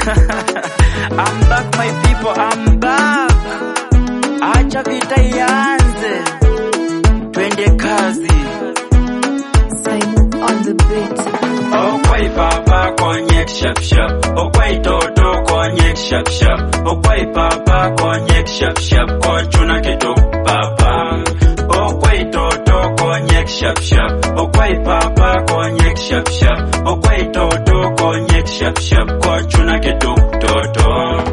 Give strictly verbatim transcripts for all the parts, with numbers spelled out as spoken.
I'm back my people, I'm back. Acha vita ianze, twende kazi. Simon on the beat. Oh kwai papa konyek shap shap, oh kwai toto konyek shap shap, oh kwai papa konyek shap shap, kochuna kitu papa. Oh kwai toto konyek shap shap, oh kwai papa konyek shap shap, oh kwai toto konyek shap shap, kochuna kitu toto.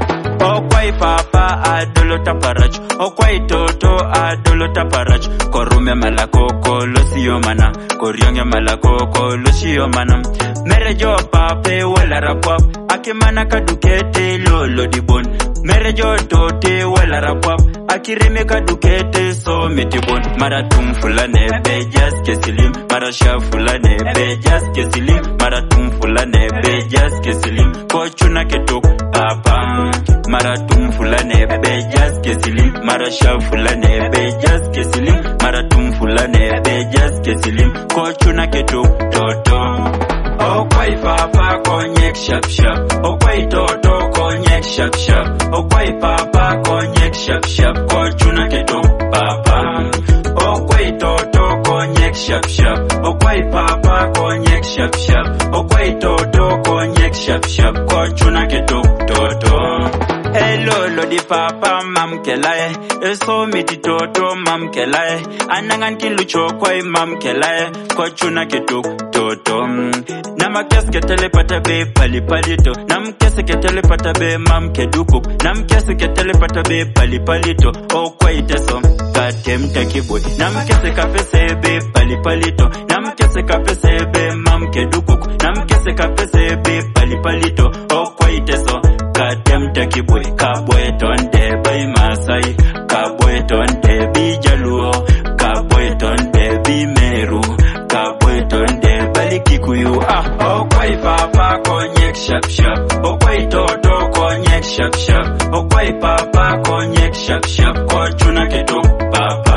Oh kwai papa adolo taparach, oh kwai toto adolo taparach, korume malako kolosio mana, koryonge malako kolosio mana. Mere jo pape wala rapap, akimana kadukete lolo dibon. Mere jo tote wala rapap, akireme kadukete so metibon. Mara tum fulane bejas kesilim, mara sha fulane bejas kesilim, mara tum fulane bejas kesilim, kochuna ketok papa. Mara tum fulane bejas kesilim, mara sha fulane bejas kesilim, mara tum fulane bejas kesilim, kochuna ketok toto. Oh kwai papa konyek shap shap, oh kwai toto konyek shap shap, oh kwai papa konyek shap shap, kochuna keto papa. Oh kwai toto konyek shap shap, oh kwai papa konyek shap shap, oh kwai toto konyek shap shap, kochuna keto toto. Hello lodi papa mam kelae, eso miti toto mam kelae, anangan kilucho kwai mam kelae, kochuna keto toto. Nam kes ke telepata be pali palito, nam kes ke telepata be mam ke duku, nam kes ke telepata be pali palito, o kwai teso katem takiboy, nam kes ka pese be pali palito, nam kes ka pese be mam ke duku, nam kes ka pese be pali palito, o kwai teso katem takiboy, kaboy tonde bay masai, kaboy tonde bi jaluo, kaboy tonde bi meru, kaboy tonde bali kikuyu. Ah oh kwai papa konyek shap shap, oh kwai toto konyek shap shap, oh kwai papa konyek shap shap, kochuna keto papa.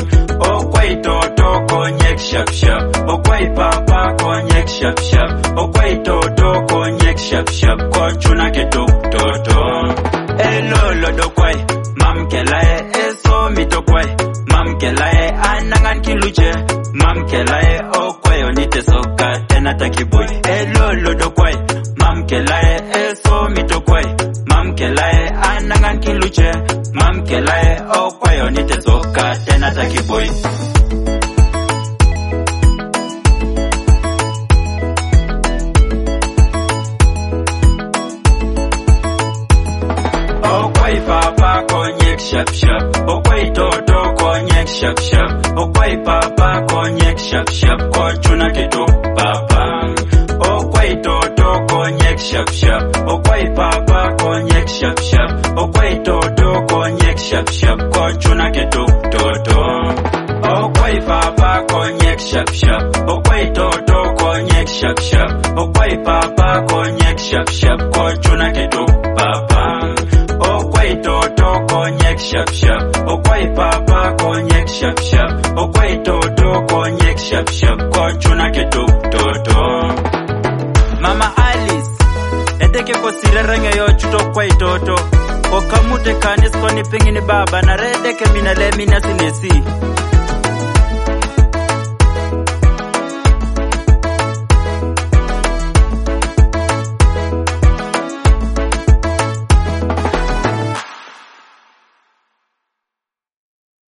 Oh kwai toto konyek shap shap, oh kwai papa konyek shap shap, oh kwai toto konyek shap shap, kochuna keto toto. Hello lodo kwai mam kelae, eso mito kwai mam kelae, anangan kiluche mam kelae, oh kwai onite soka tena takiboy. Hello lodo kwai mam kelae, eso mito kwai mam kelae, anangan kiluche mam kelae, oh kwai onite soka tena takiboy. Oh kwai papa konyek shap shap, oh kwai toto konyek shap shap, oh kwai papa konyek shap shap, kochuna keto papa. Oh kwai toto konyek shap shap, oh kwai papa konyek shap shap, oh kwai toto konyek shap shap, kochuna keto toto. Oh kwai papa konyek shap shap, oh kwai toto konyek shap shap, oh kwai papa konyek shap shap, kochuna keto papa. Oh kwai toto konyek shap shap, oh kwai papa konyek shap shap, oh kwai toto konyek shap shap, kochuna keto toto. Mama Alice, eteke ko sirerenge yo chuto kwai toto, o kamute kanis koni pingini baba na rede ke mina le mina sinesi.